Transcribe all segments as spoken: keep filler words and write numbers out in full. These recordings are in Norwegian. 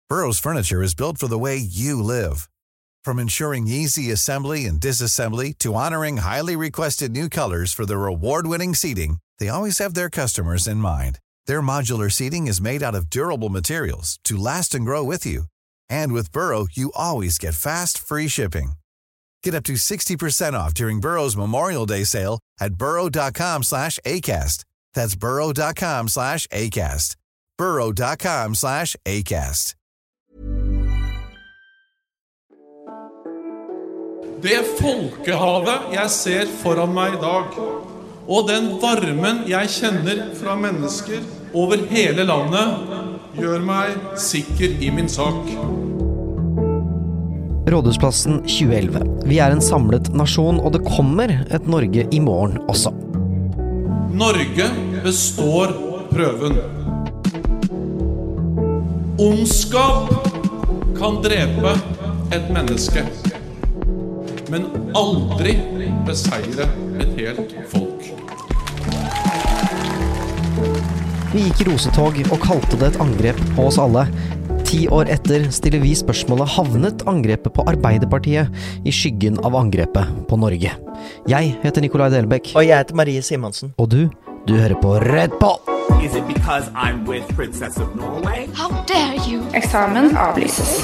Burrow's furniture is built for the way you live. From ensuring easy assembly and disassembly to honoring highly requested new colors for their award-winning seating, they always have their customers in mind. Their modular seating is made out of durable materials to last and grow with you. And with Burrow, you always get fast, free shipping. Get up to sixty percent off during Burrow's Memorial Day sale at burrow.com slash ACAST. That's burrow.com slash ACAST. burrow.com slash ACAST. Det folkehavet jeg ser foran meg I dag, og den varmen jeg kjenner fra mennesker over hele landet, gjør meg sikker I min sak. Rådhusplassen tjue elleve. Vi er en samlet nasjon, og det kommer et Norge I morgen også. Norge består prøven. Ondskap kan drepe et menneske, men aldri beseire et helt folk. Vi gikk I rosetog og kalte det et angrep på oss alle. Ti år etter stiller vi spørsmålet: havnet angrepet på Arbeiderpartiet I skyggen av angrepet på Norge? Jeg heter Nikolai Delbæk. Og jeg heter Marie Simonsen. Og du, du hører på Redd på! Is it because I'm with Princess of Norway? How dare you? Eksamen avlyses.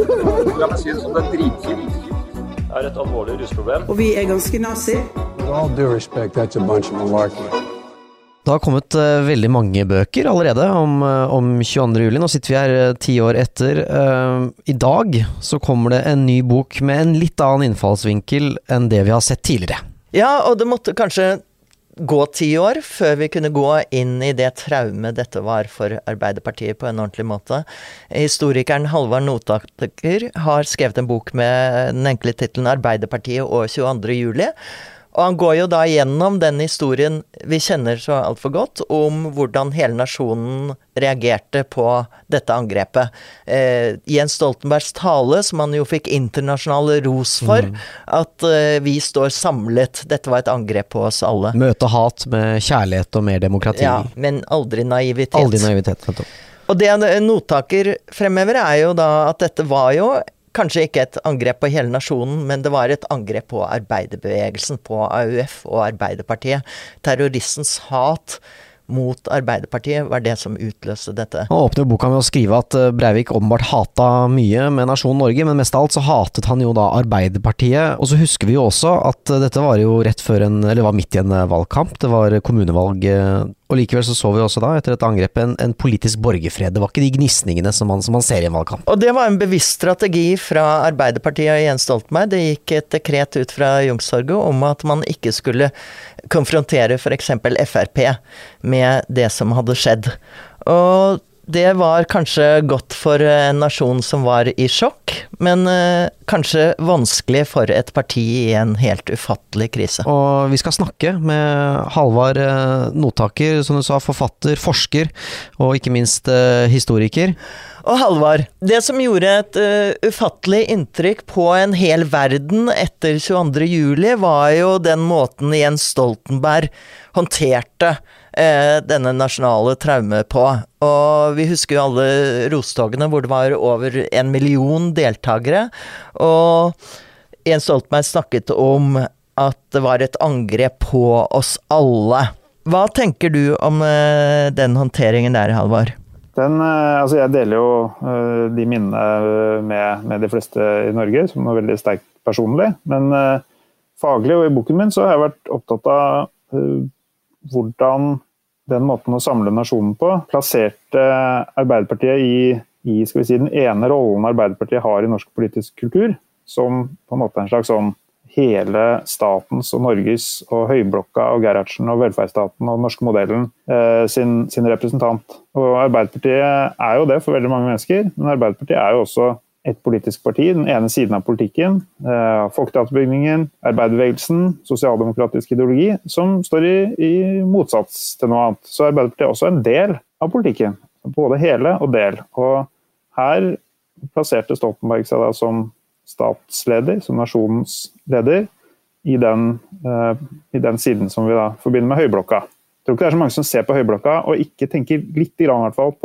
La meg si det som det er dritkjipt. Er et alvorlig rusproblem. Og vi er ganske nazi. With all due respect, that's a bunch of malarkey. Det har kommet uh, veldig mange bøker allerede om, uh, om tjueandre juli. Nå sitter vi her uh, ti år etter. Uh, I dag så kommer det en ny bok med en litt annen innfallsvinkel enn det vi har sett tidligere. Ja, og det måtte kanskje gå ti år før vi kunne gå inn I det traume dette var for Arbeiderpartiet på en ordentlig måte. Historikeren Halvard Notaker har skrevet en bok med den enkle titelen Arbeiderpartiet og tjueandre juli. Og han går jo da gjennom den historien vi kjenner så alt for godt, om hvordan hele nasjonen reagerte på dette angrepet. Eh, Jens Stoltenbergs tale, som han jo fikk internasjonal ros for, mm. at eh, vi står samlet. Dette var et angrep på oss alle. Møte hat med kjærlighet og mer demokrati. Ja, men aldri naivitet. Aldri naivitet. Og det Notaker fremhever er jo da at dette var jo kanskje ikke et angrep på hele nasjonen, men det var et angrep på arbeiderbevegelsen, på A U F og Arbeiderpartiet. Terroristens hat mot Arbeiderpartiet var det som utløste dette. Han åpner boka med å skrive at Breivik åpenbart hata mye med nasjonen Norge, men mest av alt så hatet han jo da Arbeiderpartiet. Og så husker vi jo også at dette var jo rett før en, eller var midt I en valgkamp, det var kommunevalg. Og likevel så så vi også da, etter et angrep, en, en politisk borgerfred. Det var ikke de gnistningene som man, som man ser I en valgkamp. Og det var en bevisst strategi fra Arbeiderpartiet og Jens Stoltenberg. Det gikk et dekret ut fra Youngstorget om at man ikke skulle konfrontere for eksempel F R P med det som hadde skjedd. Og det var kanskje godt for en nasjon som var I sjokk, men eh, kanskje vanskelig for et parti I en helt ufattelig krise. Og vi skal snakke med Halvard eh, Notaker, som du sa, forfatter, forsker, og ikke minst eh, historiker. Og Halvard, det som gjorde et uh, ufattelig inntrykk på en hel verden etter tjueandre juli var jo den måten Jens Stoltenberg håndterte uh, denne nasjonale traume på. Og vi husker jo alle rostogene hvor det var over en million deltagere, og Jens Stoltenberg snakket om at det var et angrep på oss alle. Hva tenker du om uh, den håndteringen der, Halvard? Den, altså jeg deler jo uh, de minnene med, med de fleste I Norge, som er veldig sterkt personlig, men uh, faglig og I boken min så har jeg vært opptatt av uh, hvordan den måten å samle nasjonen på plasserte Arbeiderpartiet I, I skal vi si, den ene rollen Arbeiderpartiet har I norsk politisk kultur, som på en måte en slags sånn hele statens og Norges og Høyblokka og Gerhardsen og velferdsstaten og den norske modellen eh, sin, sin representant. Og Arbeiderpartiet er jo det for veldig mange mennesker, men Arbeiderpartiet er jo også et politisk parti, den ene siden av politikken, eh, folketeaterbygningen, arbeiderbevegelsen, sosialdemokratisk ideologi, som står I, I motsats til noe annet. Så Arbeiderpartiet er også en del av politikken, både hele og del. Og her plasserte Stoltenberg seg da som statsleder, som nasjonens leder, I den, uh, I den siden som vi da forbinder med Høyblokka. Jeg tror ikke det er så mange som ser på Høyblokka, og ikke tenker litt grann I hvert fall på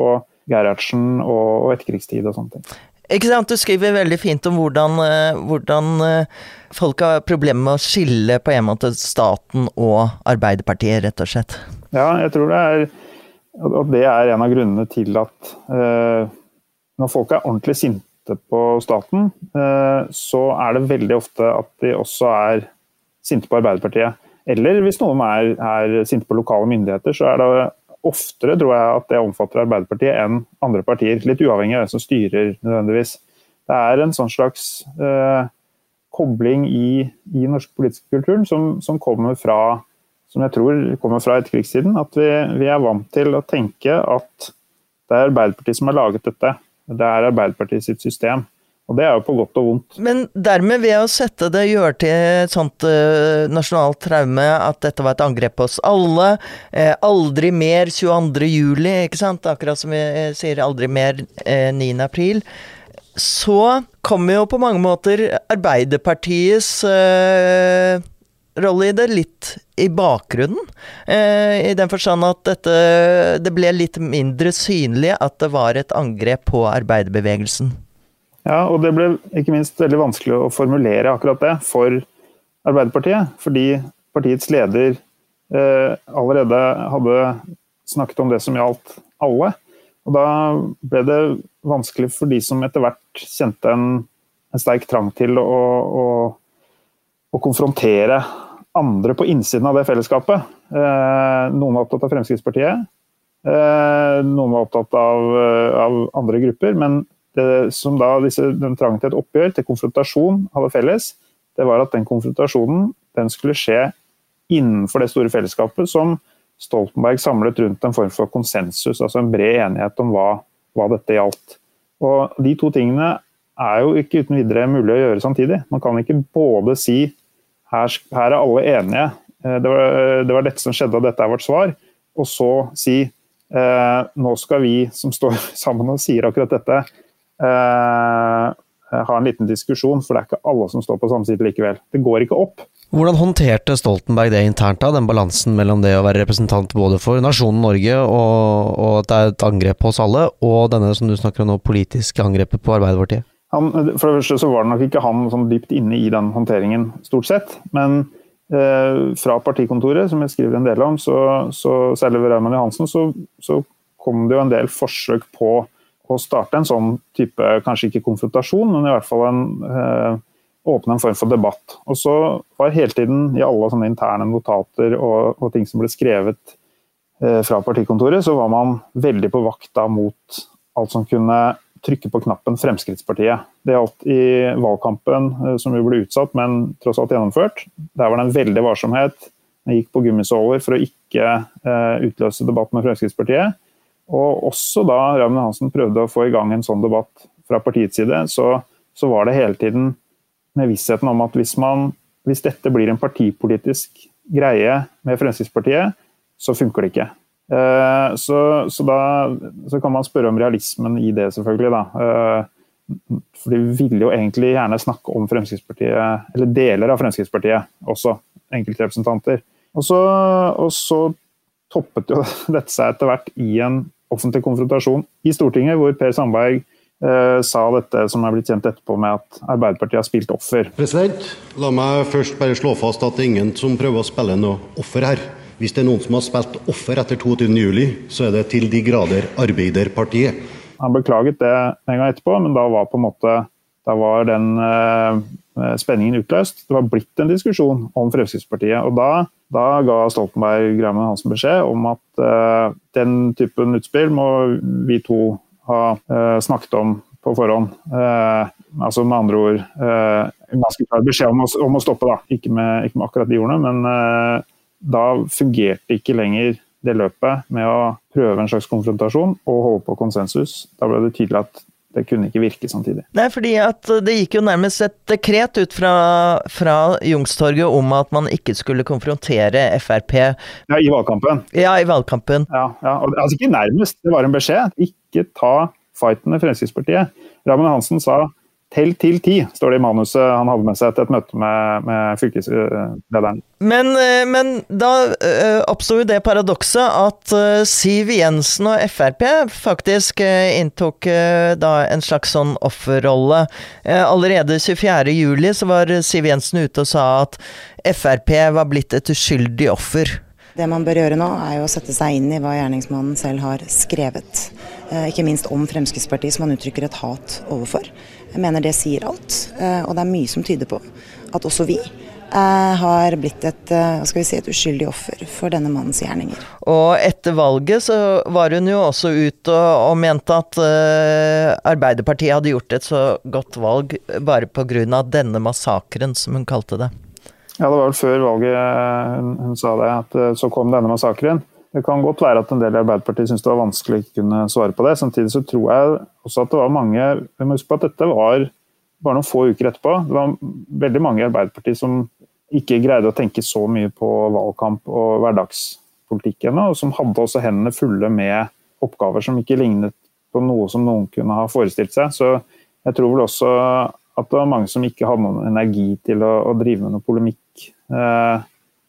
Gerhardsen og, og etterkrigstid og sånne ting. Ikke sant, du skriver veldig fint om hvordan, hvordan folk har problemer med å skille på en måte staten og Arbeiderpartiet, rett og slett. Ja, jeg tror det er, at det er en av grunnene til at eh, når folk er ordentlig sinte på staten, eh, så er det veldig ofte at de også er sinte på Arbeiderpartiet. Eller hvis noen er, er sinte på lokale myndigheter, så er det oftere, tror jeg, at det omfatter Arbeiderpartiet enn andre partier, litt uavhengig av hvem som styrer nødvendigvis. Det er en sånn slags eh, kobling i, i norsk politisk kulturen som, som kommer fra, som jeg tror kommer fra etterkrigstiden, at vi, vi er vant til å tenke at det er Arbeiderpartiet som har laget dette. Det er Arbeiderpartiet sitt system. Og det er jo på godt og vondt. Men dermed ved å sette det gjør til et sånt uh, nasjonalt traume at dette var et angrep på oss alle, eh, aldri mer tjueandre juli, ikke sant? Akkurat som vi eh, sier aldri mer eh, niende april, så kommer jo på mange måter Arbeiderpartiets eh, rolle i det litt i bakgrunnen, eh, i den forstand at dette, det ble litt mindre synlig at det var et angrep på arbeiderbevegelsen. Ja, og det ble ikke minst veldig vanskelig å formulere akkurat det for Arbeiderpartiet, fordi partiets leder eh, allerede hadde snakket om det som gjaldt alle. Og da ble det vanskelig for de som etter hvert kjente en, en sterk trang til å, å, å konfrontere andre på innsiden av det fellesskapet. Eh, noen var opptatt av Fremskrittspartiet, eh, noen var opptatt av, av andre grupper, men det som da disse, den trangen til et oppgjør, til konfrontasjon hadde felles, det var at den konfrontasjonen den skulle skje innenfor det store fellesskapet som Stoltenberg samlet rundt en form for konsensus, altså en bred enighet om hva, hva dette gjaldt. Og de to tingene er jo ikke uten videre mulig å gjøre samtidig. Man kan ikke både si her, her er alle enige, det var, det var dette som skjedde og dette er vårt svar, og så si eh, nå skal vi som står sammen og sier akkurat dette, Uh, ha en liten diskusjon, for det er ikke alle som står på samme side likevel. Det går ikke opp. Hvordan håndterte Stoltenberg det internt da, den balansen mellom det å være representant både for nasjonen Norge og, og at det er et angrep på oss alle, og denne som du snakker om nå, politiske angrepet på Arbeiderpartiet? Han, for det første så var det nok ikke han sånn dypt inne i den håndteringen stort sett, men uh, fra partikontoret, som jeg skriver en del om, så, så særlig ved Raymond Johansen, så, så kom det jo en del forsøk på å starte en sånn type, kanskje ikke konfrontasjon, men i hvert fall en, eh, åpne en form for debatt. Og så var hele tiden i alle sånne interne notater og, og ting som ble skrevet eh, fra partikontoret, så var man veldig på vakt da mot alt som kunne trykke på knappen Fremskrittspartiet. Det gjaldt i valgkampen, eh, som jo ble utsatt, men tross alt gjennomført. Der var det en veldig varsomhet. Jeg gikk på gummisåler for å ikke eh, utløse debatt med Fremskrittspartiet. Og også da Raymond Johansen prøvde å få i gang en sånn debatt fra partiets side, så, så var det hele tiden med vissheten om at hvis, man, hvis dette blir en partipolitisk greie med Fremskrittspartiet, så funker det ikke. Eh, så, så da så kan man spørre om realismen i det selvfølgelig da. Eh, for de ville jo egentlig gjerne snakke om Fremskrittspartiet, eller deler av Fremskrittspartiet også, enkeltrepresentanter. Og så, og så toppet jo dette seg etter hvert i en offentlig konfrontasjon i Stortinget, hvor Per Sandberg eh, sa dette som er blitt kjent etterpå med at Arbeiderpartiet har spilt offer. President, la meg først bare slå fast at det er ingen som prøver å spille noe offer her. Hvis det er noen som har spilt offer etter toogtyvende juli, så er det til de grader Arbeiderpartiet. Han beklaget det en gang etterpå, men da var på en måte da var den eh, spenningen utløst. Det var blitt en diskusjon om Fremskrittspartiet, og da Da ga Stoltenberg Raymond Johansen beskjed om at uh, den typen utspill må vi to ha uh, snakket om på forhånd. Uh, altså med andre ord, uh, ganske klar beskjed om å, om å stoppe da. Ikke med, ikke med akkurat de ordene, men uh, da fungerte ikke lenger det løpet med å prøve en slags konfrontasjon og holde på konsensus. Da ble det tydelig at det kunne ikke virke samtidig. Nei, fordi at det gikk jo nærmest et dekret ut fra, fra Youngstorget om at man ikke skulle konfrontere F R P. Ja, i valgkampen. Ja, i valgkampen. Ja, ja. Altså ikke nærmest, det var en beskjed. Ikke ta fighten med Fremskrittspartiet. Raymond Johansen sa tell til ti, står det i manuset han hadde med seg til et møte med, med fylkeslederen. Men, men da oppstod jo det paradokset at Siv Jensen og F R P faktisk inntok da en slags sånn offerrolle. Allerede tjuefjerde juli så var Siv Jensen ute og sa at F R P var blitt et uskyldig offer. Det man bør gjøre nå er jo å sette seg inn i hva gjerningsmannen selv har skrevet. Ikke minst om Fremskrittspartiet, som han uttrykker et hat overfor. Jeg mener det sier alt, og det er mye som tyder på at også vi har blitt et, hva skal vi si, et uskyldig offer for denne mannens gjerninger. Og etter valget så var hun jo også ute og, og mente at uh, Arbeiderpartiet hadde gjort et så godt valg bare på grunn av denne massakren, som hun kalte det. Ja, det var vel før valget hun, hun sa det, at så kom denne massakren. Det kan godt være at en del i Arbeiderpartiet syntes det var vanskelig å ikke kunne svare på det. Samtidig så tror jeg også at det var mange, jeg må huske på at dette var bare noen få uker etterpå. Det var veldig mange i Arbeiderpartiet som ikke greide å tenke så mye på valgkamp og hverdagspolitikk ennå, og som hadde også hendene fulle med oppgaver som ikke lignet på noe som noen kunne ha forestilt seg. Så jeg tror vel også at det var mange som ikke hadde noen energi til å, å drive med noe polemikk eh,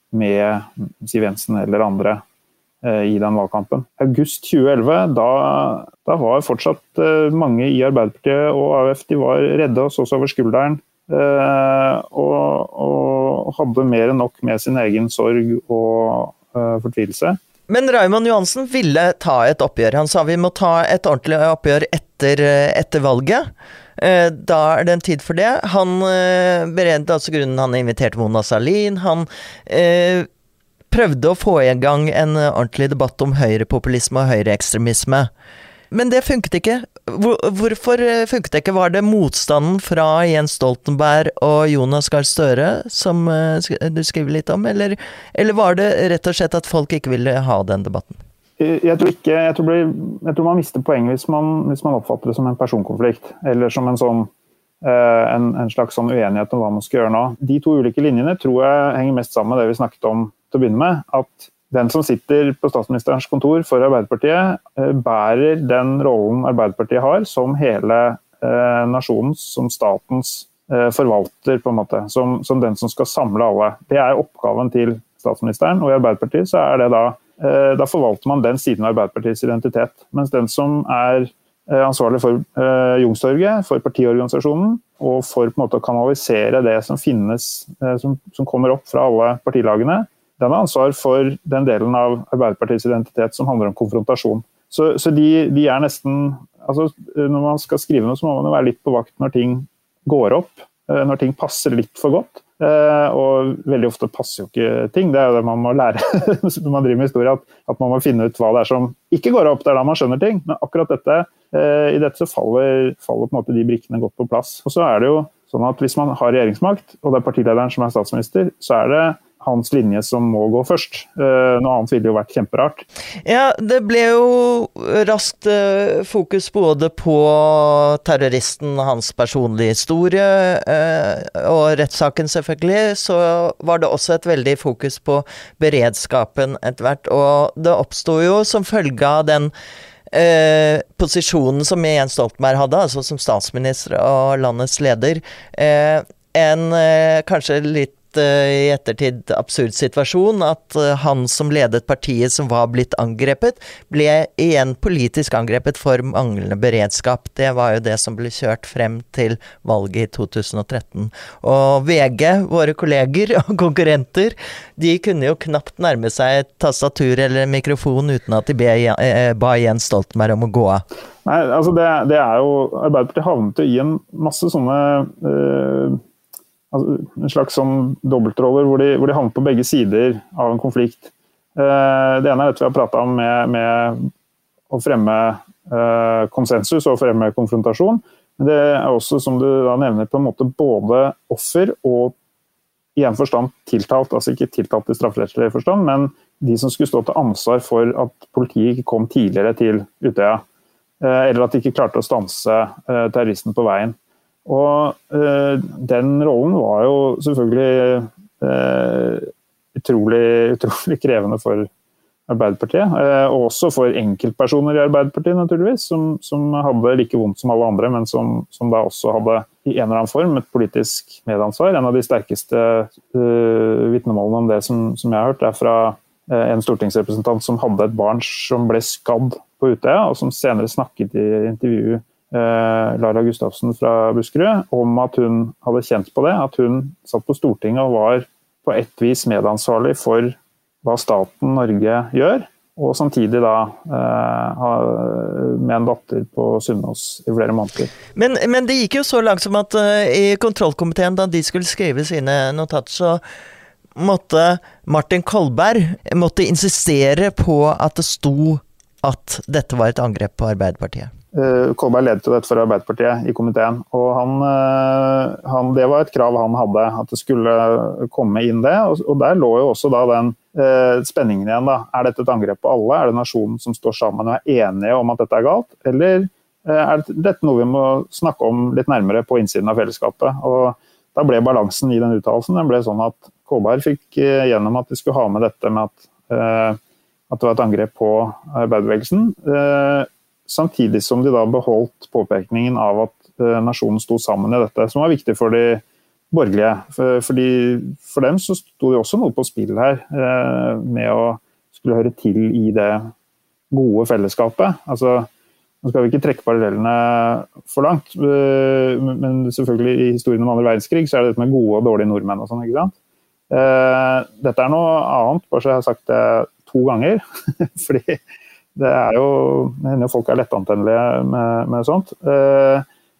med Siv Jensen eller andre eh, i den valgkampen. August tjue elleve, da, da var fortsatt eh, mange i Arbeiderpartiet og A U F, de var redde og så seg over skulderen, eh, og, og hadde mer enn nok med sin egen sorg og eh, fortvilelse. Men Raymond Johansen ville ta et oppgjør. Han sa vi må ta et ordentlig oppgjør etter, etter valget. Da er det en tid for det. Han beredte altså grunnen han inviterte Mona Sahlin. Han eh, prøvde å få i gang en ordentlig debatt om høyrepopulisme og høyreekstremisme. Men det funket ikke. Hvor, hvorfor funket det ikke? Var det motstanden fra Jens Stoltenberg og Jonas Gahr Støre som du skriver litt om, eller, eller var det rett og slett at folk ikke ville ha den debatten? Jeg tror, ikke, jeg tror, blir, jeg tror man mister poenget hvis man, hvis man oppfatter det som en personkonflikt, eller som en, sånn, en, en slags sånn uenighet om hva man skal gjøre nå. De to ulike linjene tror jeg henger mest sammen med det vi snakket om til å begynne med, at den som sitter på statsministerens kontor for Arbeiderpartiet, bærer den rollen Arbeiderpartiet har som hele eh, nasjonens, som statens eh, forvalter, på en måte, som, som den som skal samle alle. Det er oppgaven til statsministeren, og i Arbeiderpartiet så er det da, eh, da forvalter man den siden av Arbeiderpartiets identitet. Mens den som er eh, ansvarlig for eh, Youngstorget, for partiorganisasjonen, og for på en måte å kanalisere det som finnes, eh, som, som kommer opp fra alle partilagene, den har ansvar for den delen av Arbeiderpartiets identitet som handler om konfrontasjon. Så, så de, de er nesten, altså når man skal skrive noe så må man jo være litt på vakt når ting går opp, når ting passer litt for godt. Og veldig ofte passer jo ikke ting, det er jo det man må lære når man driver med historie, at, at man må finne ut hva det er som ikke går opp, det er da man skjønner ting. Men akkurat dette, i dette så faller, faller på en måte de brikkene godt på plass. Og så er det jo sånn at hvis man har regjeringsmakt, og det er partilederen som er statsminister, så er det hans linje som må gå først. Noe annet ville jo vært kjemperart. Ja, det ble jo raskt fokus både på terroristen, hans personlige historie, og rettssaken selvfølgelig, så var det også et veldig fokus på beredskapen etter hvert, og det oppstod jo som følge av den Eh, posisjonen som Jens Stoltenberg hadde, altså som statsminister og landets leder, eh, en eh, kanskje litt i ettertid absurd situasjon at han som ledet partiet som var blitt angrepet, ble igjen politisk angrepet for manglende beredskap. Det var jo det som ble kjørt frem til valget i to tusen og tretten. Og V G, våre kolleger og konkurrenter, de kunne jo knapt nærme seg et tastatur eller mikrofon uten at de be, ba Jens Stoltenberg om å gå av. Nei, altså det, det er jo, Arbeiderpartiet havnet i en masse sånne øh, Altså, en slags sånn dobbeltroller hvor de, hvor de havner på begge sider av en konflikt. Uh, det ene er dette vi har pratet om med, med å fremme uh, konsensus og fremme konfrontasjon. Men det er også, som du da nevner, på en måte både offer og i en forstand tiltalt, altså ikke tiltalt i strafferettslig forstand, men de som skulle stå til ansvar for at politiet ikke kom tidligere til Utøya, uh, eller at de ikke klarte å stanse uh, terroristen på veien. Og øh, den rollen var jo selvfølgelig øh, utrolig, utrolig krevende for Arbeiderpartiet, øh, og også for enkeltpersoner i Arbeiderpartiet naturligvis, som, som hadde like vondt som alle andre, men som, som da også hadde i en eller annen form et politisk medansvar. En av de sterkeste uh, vitnemålene om det som, som jeg har hørt, er fra uh, en stortingsrepresentant som hadde et barn som ble skadd på Utøya, og som senere snakket i intervjuet uh, Laila Gustavsen fra Buskerud om at hun hadde kjent på det, at hun satt på Stortinget og var på et vis medansvarlig for hva staten Norge gjør, og samtidig da eh, med en datter på Sunnaas i flere måneder. Men, men det gikk jo så langt som at uh, i kontrollkomiteen, da de skulle skrive sine notater, så måtte Martin Kolberg måtte insistere på at det sto at dette var et angrep på Arbeiderpartiet. Uh, Kolberg ledet jo dette for Arbeiderpartiet i komiteen, og han, uh, han, det var et krav han hadde, at det skulle komme inn det, og, og der lå jo også da den uh, spenningen igjen da. Er dette et angrep på alle? Er det nasjonen som står sammen og er enige om at dette er galt? Eller uh, er dette noe vi må snakke om litt nærmere på innsiden av fellesskapet? Og da ble balansen i den uttalelsen, den ble sånn at Kolberg fikk uh, gjennom at de skulle ha med dette med at, uh, at det var et angrep på arbeiderbevegelsen, uh, samtidig som de da beholdt påpekningen av at uh, nasjonen sto sammen i dette, som var viktig for de borgerlige. For, fordi, for dem så sto det også noe på spill her, uh, med å skulle høre til i det gode fellesskapet. Altså, nå skal vi ikke trekke parallellene for langt, uh, men selvfølgelig i historien om andre verdenskrig så er det dette med gode og dårlige nordmenn og sånn, ikke sant? Uh, dette er noe annet, bare så jeg har sagt det to ganger, fordi det er jo, det hender jo folk er lettantennelige med, med sånt. Eh,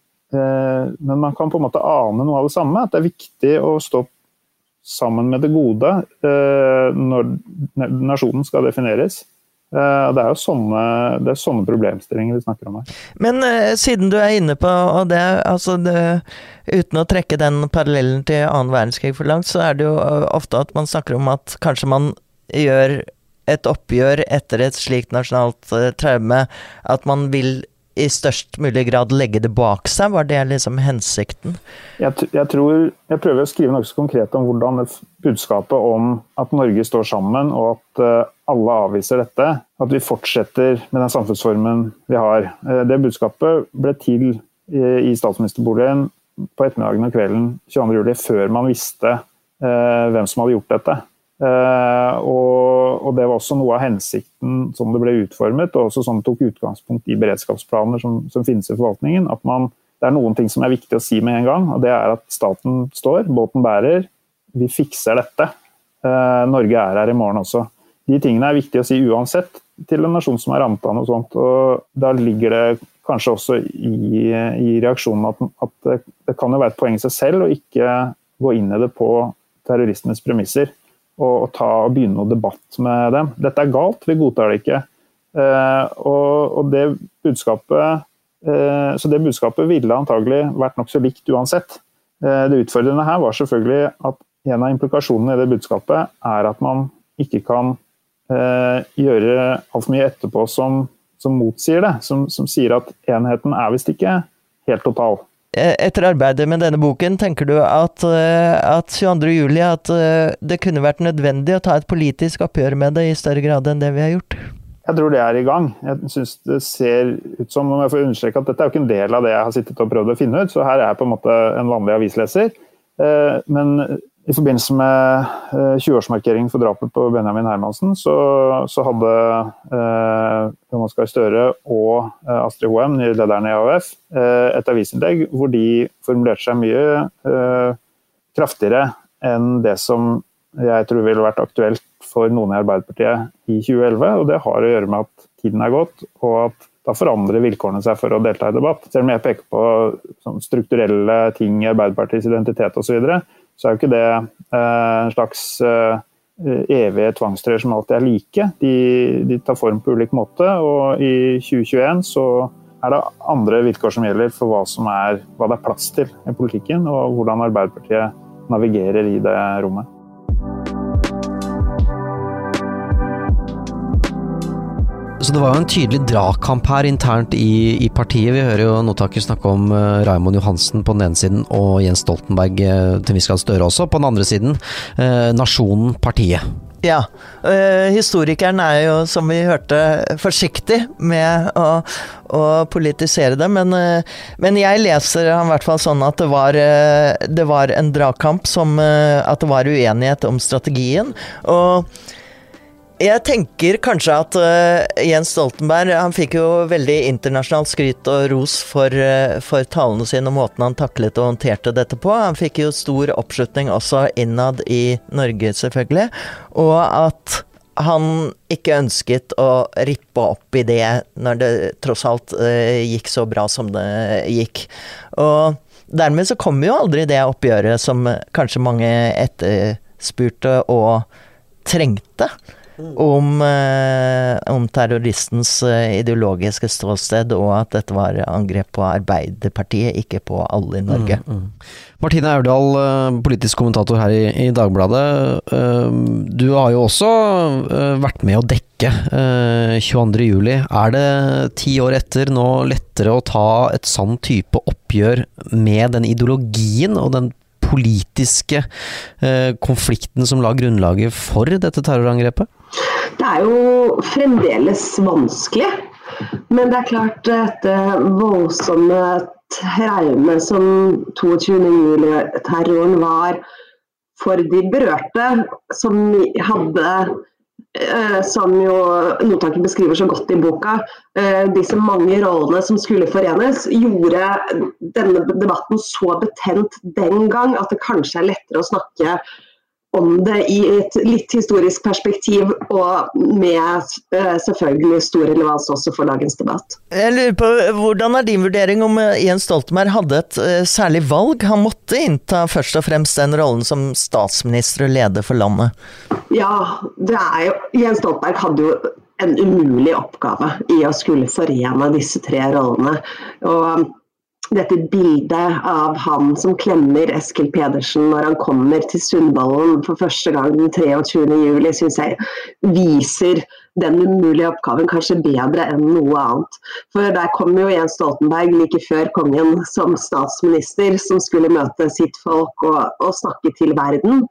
eh, men man kan på en måte ane noe av det samme, at det er viktig å stå sammen med det gode eh, når nasjonen skal defineres. Eh, det er jo sånne, det er sånne problemstillinger vi snakker om her. Men eh, siden du er inne på, og det, altså det, uten å trekke den parallellen til annen verdenskrig for langt, så er det jo ofte at man snakker om at kanskje man gjør et oppgjør etter et slikt nasjonalt uh, traume, at man vil i størst mulig grad legge det bak seg. Var det liksom hensikten? Jeg, jeg tror, jeg prøver å skrive noe så konkret om hvordan det budskapet om at Norge står sammen, og at uh, alle avviser dette, at vi fortsetter med den samfunnsformen vi har. Uh, det budskapet ble til i, i statsministerboligen på ettermiddagen og kvelden tjueandre juli, før man visste uh, hvem som hadde gjort dette. Uh, og, og det var også noe av hensikten som det ble utformet, og også sånn det tok utgangspunkt i beredskapsplaner som, som finnes i forvaltningen, at man, det er noen ting som er viktig å si med en gang, og det er at staten står, båten bærer, vi fikser dette, uh, Norge er her i morgen også. De tingene er viktige å si uansett til en nasjon som er rammet av noe sånt, og da ligger det kanskje også i, i reaksjonen at, at det, det kan jo være et poeng i seg selv å ikke gå inn i det på terroristenes premisser, og ta og begynne noe debatt med dem. Dette er galt, vi godtar det ikke. Eh, og, og det budskapet, eh, så det budskapet ville antagelig vært nok så likt uansett. Eh, det utfordrende her var selvfølgelig at en av implikasjonene i det budskapet er at man ikke kan eh, gjøre alt for mye etterpå som, som motsier det, som, som sier at enheten er visst ikke helt total. Etter arbeidet med denne boken, tenker du at, at tjueandre juli, at det kunne vært nødvendig å ta et politisk oppgjør med det i større grad enn det vi har gjort? Jeg tror det er i gang. Jeg synes det ser ut som, om jeg får understreke at dette er jo ikke en del av det jeg har sittet og prøvd å finne ut, så her er jeg på en måte en vanlig avisleser. Men i forbindelse med tjue-årsmarkeringen for drapet på Benjamin Hermansen, så, så hadde eh, Jonas Gahr Støre og eh, Astrid Hoem, nye lederen i A U F, eh, et avisinnlegg hvor de formulerte seg mye eh, kraftigere enn det som jeg tror ville vært aktuelt for noen i Arbeiderpartiet i tjue elleve, og det har å gjøre med at tiden er gått, og at da forandrer vilkårene seg for å delta i debatt. Selv om jeg peker på sånn strukturelle ting i Arbeiderpartiets identitet og så videre, så er jo ikke det eh, en slags eh, evige tvangstrøyer som alltid er like. De, de tar form på ulik måte, og i tjue tjueen så er det andre vilkår som gjelder for hva, som er, hva det er plass til i politikken, og hvordan Arbeiderpartiet navigerer i det rommet. Så det var jo en tydelig dragkamp her internt i, i partiet. Vi hører jo Notaker snakke om uh, Raymond Johansen på den ene siden og Jens Stoltenberg uh, til vi skal Støre også på den andre siden. Uh, nasjonen, partiet. Ja, uh, historikeren er jo, som vi hørte, forsiktig med å, å politisere det, men, uh, men jeg leser han i hvert fall sånn at det var, uh, det var en dragkamp, som, uh, at det var uenighet om strategien, og jeg tenker kanskje at uh, Jens Stoltenberg, han fikk jo veldig internasjonalt skryt og ros for, uh, for talene sine og måten han taklet og håndterte dette på. Han fikk jo stor oppslutning også innad i Norge selvfølgelig, og at han ikke ønsket å rippe opp i det når det tross alt uh, gikk så bra som det gikk. Og dermed så kom jo aldri det oppgjøret som kanskje mange etterspurte og trengte. Om, eh, om terroristens eh, ideologiske ståsted, og at dette var angrep på Arbeiderpartiet, ikke på alle i Norge. Mm, mm. Martine Aurdal, eh, politisk kommentator her i, i Dagbladet. Eh, du har jo også eh, vært med å dekke eh, tjueandre juli. Er det ti år etter nå lettere å ta et sånn type oppgjør med den ideologien og den politiske eh, konflikten som la grunnlaget for dette terrorangrepet? Det er jo fremdeles vanskelig, men det er klart dette voldsomme traume som tjueåtte juli-terroren var for de berørte, som hadde, som jo Notaker beskriver så godt i boka, disse mange rollene som skulle forenes, gjorde denne debatten så betent den gang at det kanskje er lettere å snakke om det i et litt historisk perspektiv, og med selvfølgelig stor relevans også for dagens debatt. Jeg lurer på, hvordan er din vurdering om Jens Stoltenberg hadde et uh, særlig valg? Han måtte innta først og fremst den rollen som statsminister og leder for landet. Ja, det er jo, Jens Stoltenberg hadde jo en umulig oppgave i å skulle forene disse tre rollene, og dette bildet av han som klemmer Eskil Pedersen når han kommer til Sundvolden for første gang den tjuetre juli, synes jeg viser den umulige oppgaven kanskje bedre enn noe annet. For der kom jo Jens Stoltenberg like før kongen som statsminister, som skulle møte sitt folk og, og snakke til verden.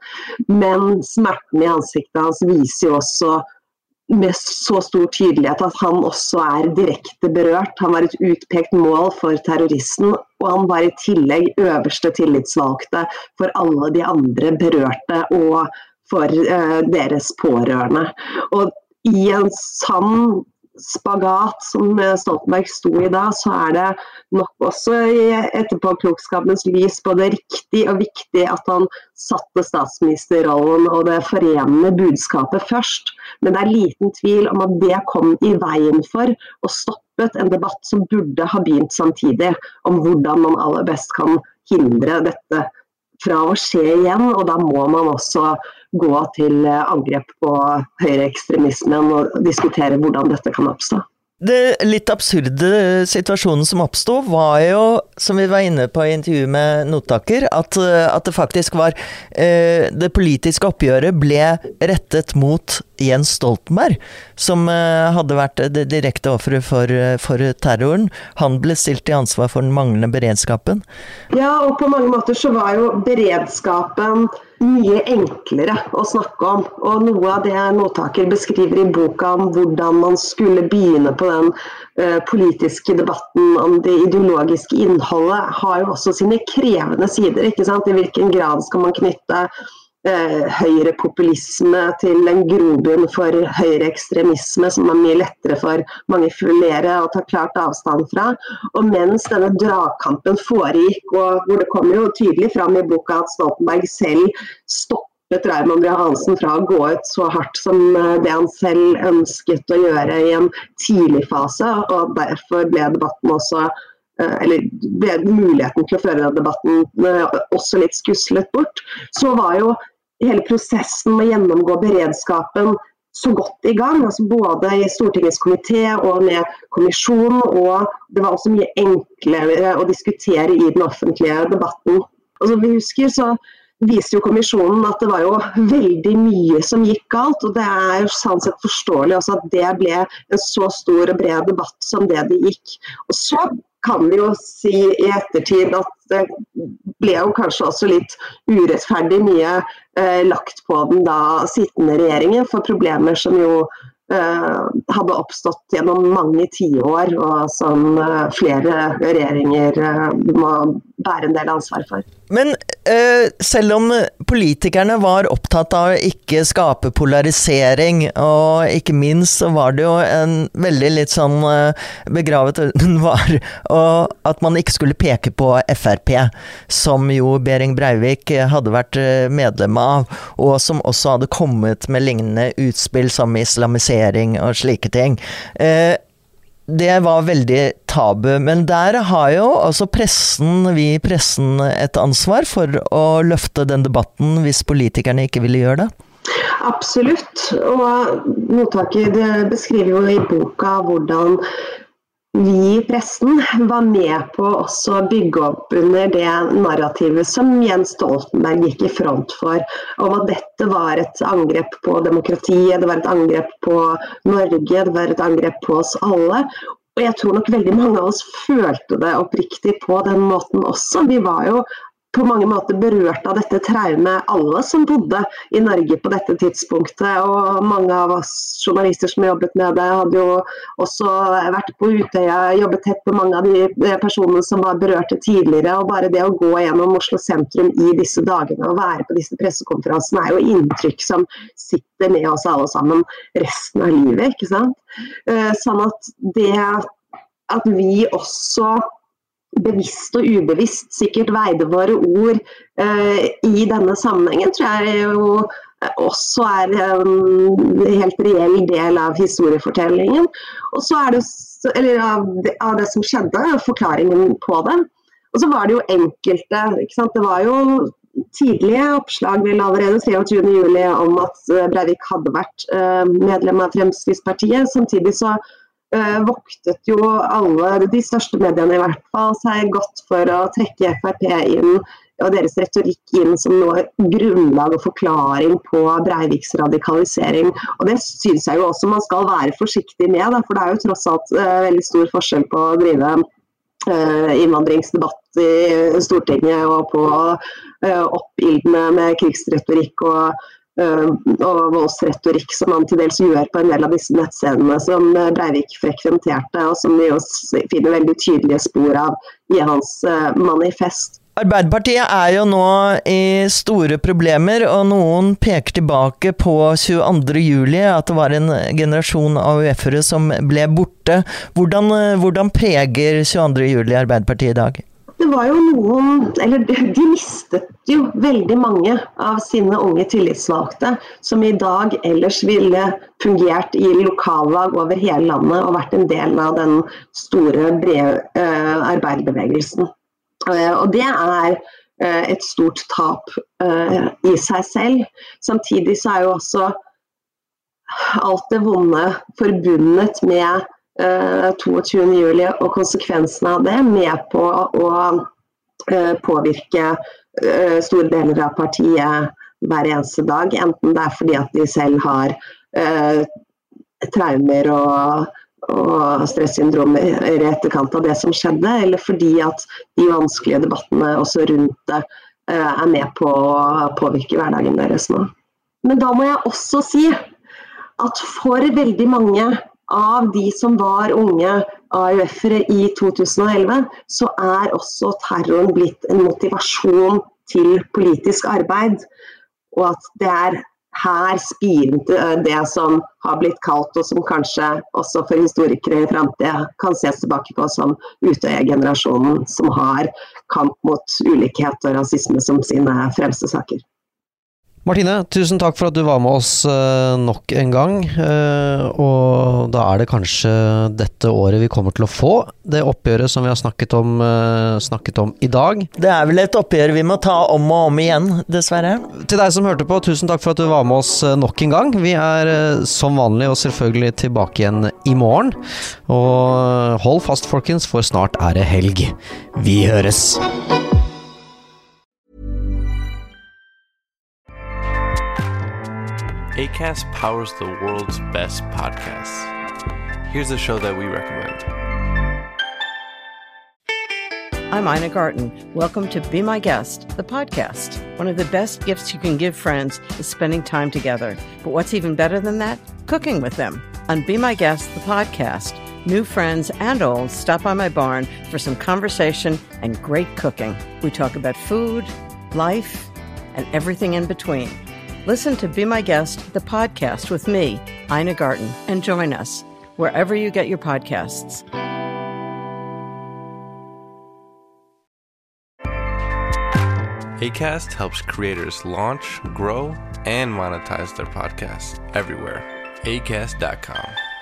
Men smerten i ansiktet hans viser jo også med så stor tydelighet at han også er direkte berørt. Han var et utpekt mål for terroristen, og han var i tillegg øverste tillitsvalgte for alle de andre berørte og for uh, deres pårørende. Og i en sann spagat som Stoltenberg sto i da, så er det nok også i etterpåklokskapens lys både riktig og viktig at han satte statsministerrollen og det forenende budskapet først. Men det er liten tvil om at det kom i veien for og stoppet en debatt som burde ha begynt samtidig om hvordan man aller best kan hindre dette fra å skje igjen, og da må man også gå til angrep på høyreekstremismen og diskutere hvordan dette kan oppstå. Det litt absurde situasjonen som oppstod var jo, som vi var inne på i intervjuet med Notaker, at, at det faktisk var eh, det politiske oppgjøret ble rettet mot Jens Stoltenberg, som eh, hadde vært det direkte offeret for, for terroren. Han ble stilt til ansvar for den manglende beredskapen. Ja, og på mange måter så var jo beredskapen mye enklere å snakke om, og noe av det Notaker beskriver i boka om hvordan man skulle begynne på den uh, politiske debatten om det ideologiske innholdet, har jo også sine krevende sider, ikke sant? I hvilken grad skal man knytte uh, høyrepopulisme til en grobunn for høyreekstremisme som er mye lettere for mange flere å ta klart avstand fra, og mens denne dragkampen foregikk, og hvor det kommer jo tydelig fram i boka at Stoltenberg selv stoppet Raymond Johansen fra å gå ut så hardt som det han selv ønsket å gjøre i en tidlig fase, og derfor ble debatten også, eller ble muligheten til å føre debatten også litt skuslet bort. Så var jo hele prosessen med å gjennomgå beredskapen så godt i gang, altså både i Stortingets komité og med kommisjonen, og det var også mye enklere å diskutere i den offentlige debatten. Og som vi husker, så viser jo kommisjonen at det var jo veldig mye som gikk galt, og det er jo sånn sett forståelig også at det ble en så stor og bred debatt som det det gikk. Og så kan vi jo si i ettertid at ble jo kanskje også litt urettferdig mye eh, lagt på den da sittende regjeringen for problemer som jo Uh, hadde oppstått gjennom mange tiår og som uh, flere regjeringer uh, må bære en del ansvar for. Men uh, selv om politikerne var opptatt av å ikke skape polarisering, og ikke minst så var det jo en veldig litt sånn uh, begravet var og at man ikke skulle peke på F R P, som jo Behring Breivik hadde vært medlem av, og som også hadde kommet med lignende utspill som islamisering og slike ting. Eh, det var veldig tabu, men der har jo også pressen, vi i pressen et ansvar for å løfte den debatten hvis politikerne ikke ville gjøre det. Absolutt, og Notaker beskriver jo i boka hvordan vi i pressen var med på også å bygge opp under det narrativet som Jens Stoltenberg gikk i front for, om at dette var et angrep på demokratiet, det var et angrep på Norge, det var et angrep på oss alle. Og jeg tror nok veldig mange av oss følte det oppriktig på den måten også. Vi var jo på mange måter berørt av dette traumet, alle som bodde i Norge på dette tidspunktet, og mange av oss journalister som jobbet med det hadde jo også vært på Utøya, jobbet tett på mange av de personene som var berørte tidligere, og bare det å gå gjennom Oslo sentrum i disse dagene og være på disse pressekonferansene er jo inntrykk som sitter med oss alle sammen resten av livet, ikke sant? Sånn at det at vi også bevisst og ubevisst sikkert veide våre ord eh, i denne sammenhengen, tror jeg jo også er en helt reell del av historiefortellingen. Og så er det, eller av det, av det som skjedde, forklaringen på det. Og så var det jo enkelte, ikke sant? Det var jo tidlige oppslag vel allerede treogtyvende juli om at Breivik hadde vært eh, medlem av Fremskrittspartiet. Samtidig så Uh, voktet jo alle, de største mediene i hvert fall, seg godt for å trekke F R P inn, og deres retorikk inn som noe grunnlag og forklaring på Breiviks radikalisering. Og det synes jeg jo også man skal være forsiktig med, da, for det er jo tross alt uh, veldig stor forskjell på å drive uh, innvandringsdebatt i Stortinget og på uh, oppildene med krigsretorikk og og voldsretorikk som man til dels gjør på en del av disse nettstedene som Breivik frekventerte, og som vi jo finner veldig tydelige spor av i hans manifest. Arbeiderpartiet er jo nå i store problemer, og noen peker tilbake på tjueandre juli, at det var en generasjon A U F-ere som ble borte. Hvordan, hvordan preger tjueandre juli Arbeiderpartiet i dag? Det var jo noen, eller de mistet jo veldig mange av sine unge tillitsvalgte, som i dag ellers ville fungert i lokallag over hele landet og vært en del av den store, brede uh, arbeiderbevegelsen. Uh, og det er uh, et stort tap uh, i seg selv. Samtidig så er jo også alt det vonde forbundet med tjueto juli og konsekvensene av det med på å uh, påvirke uh, store deler av partiet hver eneste dag, enten det er fordi at de selv har uh, traumer og, og stressyndromer i etterkant av det som skjedde, eller fordi at de vanskelige debattene også rundt det uh, er med på å påvirke hverdagen deres nå. Men da må jeg også si at for veldig mange av de som var unge A U F-ere i to tusen og elleve, så er også terroren blitt en motivasjon til politisk arbeid, og at det er her spiren det som har blitt kalt, og som kanskje også for historikere i fremtiden kan ses tilbake på som Utøya-generasjonen, som har kamp mot ulikhet og rasisme som sine fremste saker. Martine, tusen takk for at du var med oss nok en gang, og da er det kanskje dette året vi kommer til å få det oppgjøret som vi har snakket om, snakket om i dag. Det er vel et oppgjør vi må ta om og om igjen, dessverre. Til deg som hørte på, tusen takk for at du var med oss nok en gang. Vi er som vanlig og selvfølgelig tilbake igjen i morgen, og hold fast folkens, for snart er det helg. Vi høres! Acast powers the world's best podcasts. Here's a show that we recommend. I'm Ina Garten. Welcome to Be My Guest, the podcast. One of the best gifts you can give friends is spending time together. But what's even better than that? Cooking with them. On Be My Guest, the podcast, new friends and old stop by my barn for some conversation and great cooking. We talk about food, life, and everything in between. Listen to Be My Guest, the podcast with me, Ina Garten, and join us wherever you get your podcasts. Acast helps creators launch, grow, and monetize their podcasts everywhere. acast dot com.